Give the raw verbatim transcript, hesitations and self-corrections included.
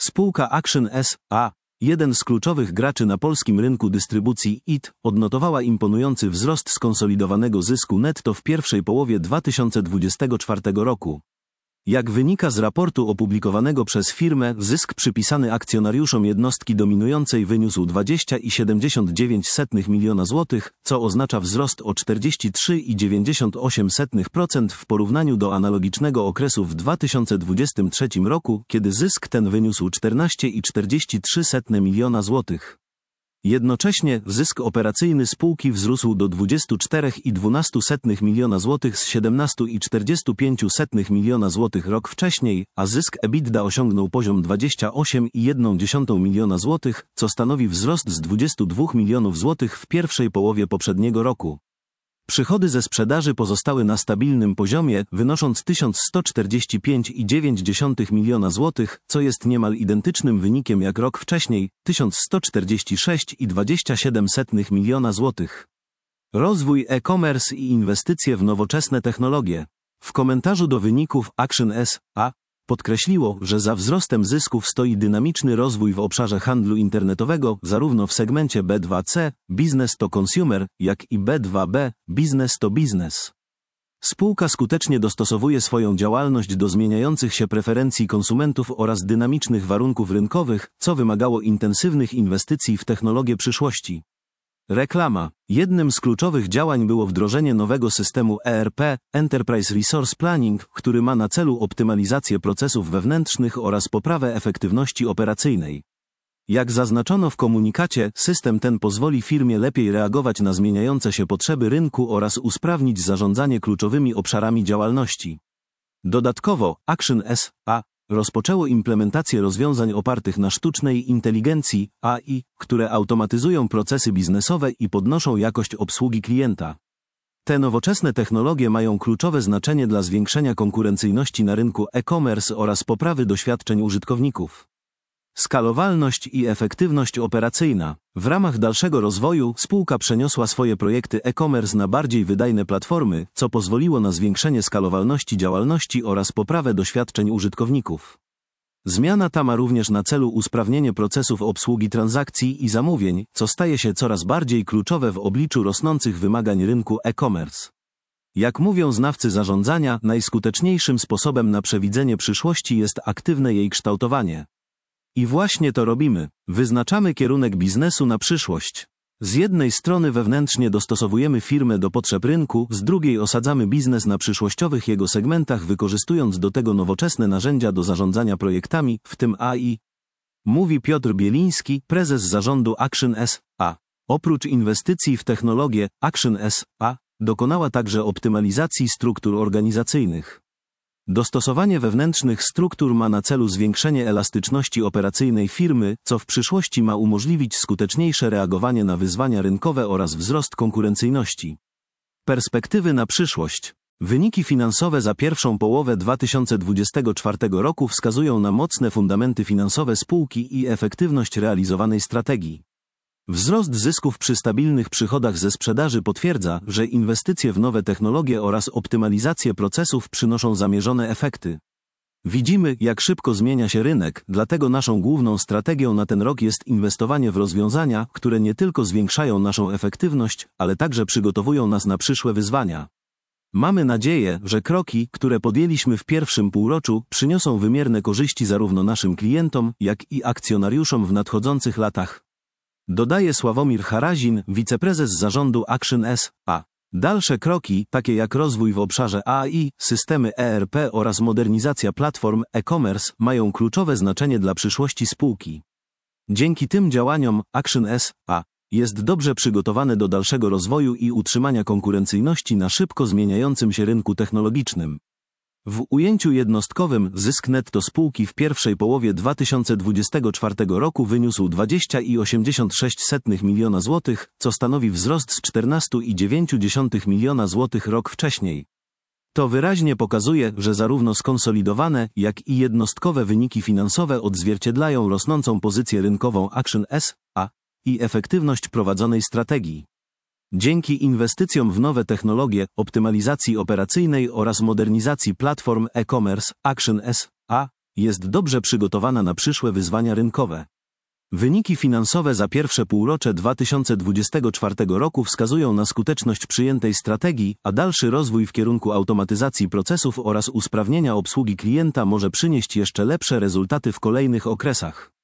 Spółka Action S A, jeden z kluczowych graczy na polskim rynku dystrybucji I T, odnotowała imponujący wzrost skonsolidowanego zysku netto w pierwszej połowie dwa tysiące dwudziestego czwartego roku. Jak wynika z raportu opublikowanego przez firmę, zysk przypisany akcjonariuszom jednostki dominującej wyniósł dwadzieścia przecinek siedemdziesiąt dziewięć miliona złotych, co oznacza wzrost o czterdzieści trzy przecinek dziewięćdziesiąt osiem procent w porównaniu do analogicznego okresu w dwa tysiące dwudziestym trzecim roku, kiedy zysk ten wyniósł czternaście przecinek czterdzieści trzy miliona złotych. Jednocześnie zysk operacyjny spółki wzrósł do dwudziestu czterech przecinek dwanaście miliona złotych z siedemnastu przecinek czterdziestu pięciu miliona złotych rok wcześniej, a zysk EBITDA osiągnął poziom dwadzieścia osiem przecinek jeden miliona złotych, co stanowi wzrost z dwudziestu dwóch milionów złotych w pierwszej połowie poprzedniego roku. Przychody ze sprzedaży pozostały na stabilnym poziomie, wynosząc tysiąc sto czterdzieści pięć przecinek dziewięć miliona złotych, co jest niemal identycznym wynikiem jak rok wcześniej, tysiąc sto czterdzieści sześć przecinek dwadzieścia siedem miliona złotych. Rozwój e-commerce i inwestycje w nowoczesne technologie. W komentarzu do wyników Action S A podkreśliło, że za wzrostem zysków stoi dynamiczny rozwój w obszarze handlu internetowego, zarówno w segmencie B dwa C, Business to Consumer, jak i B dwa B, Business to Business. Spółka skutecznie dostosowuje swoją działalność do zmieniających się preferencji konsumentów oraz dynamicznych warunków rynkowych, co wymagało intensywnych inwestycji w technologię przyszłości. Reklama. Jednym z kluczowych działań było wdrożenie nowego systemu E R P, Enterprise Resource Planning, który ma na celu optymalizację procesów wewnętrznych oraz poprawę efektywności operacyjnej. Jak zaznaczono w komunikacie, system ten pozwoli firmie lepiej reagować na zmieniające się potrzeby rynku oraz usprawnić zarządzanie kluczowymi obszarami działalności. Dodatkowo, Action S A rozpoczęło implementację rozwiązań opartych na sztucznej inteligencji A I, które automatyzują procesy biznesowe i podnoszą jakość obsługi klienta. Te nowoczesne technologie mają kluczowe znaczenie dla zwiększenia konkurencyjności na rynku e-commerce oraz poprawy doświadczeń użytkowników. Skalowalność i efektywność operacyjna. W ramach dalszego rozwoju spółka przeniosła swoje projekty e-commerce na bardziej wydajne platformy, co pozwoliło na zwiększenie skalowalności działalności oraz poprawę doświadczeń użytkowników. Zmiana ta ma również na celu usprawnienie procesów obsługi transakcji i zamówień, co staje się coraz bardziej kluczowe w obliczu rosnących wymagań rynku e-commerce. Jak mówią znawcy zarządzania, najskuteczniejszym sposobem na przewidzenie przyszłości jest aktywne jej kształtowanie. I właśnie to robimy. Wyznaczamy kierunek biznesu na przyszłość. Z jednej strony wewnętrznie dostosowujemy firmę do potrzeb rynku, z drugiej osadzamy biznes na przyszłościowych jego segmentach, wykorzystując do tego nowoczesne narzędzia do zarządzania projektami, w tym A I. Mówi Piotr Bieliński, prezes zarządu Action S A. Oprócz inwestycji w technologię, Action S A dokonała także optymalizacji struktur organizacyjnych. Dostosowanie wewnętrznych struktur ma na celu zwiększenie elastyczności operacyjnej firmy, co w przyszłości ma umożliwić skuteczniejsze reagowanie na wyzwania rynkowe oraz wzrost konkurencyjności. Perspektywy na przyszłość. Wyniki finansowe za pierwszą połowę dwa tysiące dwudziestego czwartego roku wskazują na mocne fundamenty finansowe spółki i efektywność realizowanej strategii. Wzrost zysków przy stabilnych przychodach ze sprzedaży potwierdza, że inwestycje w nowe technologie oraz optymalizację procesów przynoszą zamierzone efekty. Widzimy, jak szybko zmienia się rynek, dlatego naszą główną strategią na ten rok jest inwestowanie w rozwiązania, które nie tylko zwiększają naszą efektywność, ale także przygotowują nas na przyszłe wyzwania. Mamy nadzieję, że kroki, które podjęliśmy w pierwszym półroczu, przyniosą wymierne korzyści zarówno naszym klientom, jak i akcjonariuszom w nadchodzących latach. Dodaje Sławomir Harazin, wiceprezes zarządu Action S A. Dalsze kroki, takie jak rozwój w obszarze A I, systemy E R P oraz modernizacja platform e-commerce, mają kluczowe znaczenie dla przyszłości spółki. Dzięki tym działaniom Action S A jest dobrze przygotowane do dalszego rozwoju i utrzymania konkurencyjności na szybko zmieniającym się rynku technologicznym. W ujęciu jednostkowym zysk netto spółki w pierwszej połowie dwa tysiące dwudziestego czwartego roku wyniósł dwadzieścia przecinek osiemdziesiąt sześć miliona złotych, co stanowi wzrost z czternastu przecinek dziewięć miliona złotych rok wcześniej. To wyraźnie pokazuje, że zarówno skonsolidowane, jak i jednostkowe wyniki finansowe odzwierciedlają rosnącą pozycję rynkową Action S A i efektywność prowadzonej strategii. Dzięki inwestycjom w nowe technologie, optymalizacji operacyjnej oraz modernizacji platform e-commerce, Action S A jest dobrze przygotowana na przyszłe wyzwania rynkowe. Wyniki finansowe za pierwsze półrocze dwa tysiące dwudziestego czwartego roku wskazują na skuteczność przyjętej strategii, a dalszy rozwój w kierunku automatyzacji procesów oraz usprawnienia obsługi klienta może przynieść jeszcze lepsze rezultaty w kolejnych okresach.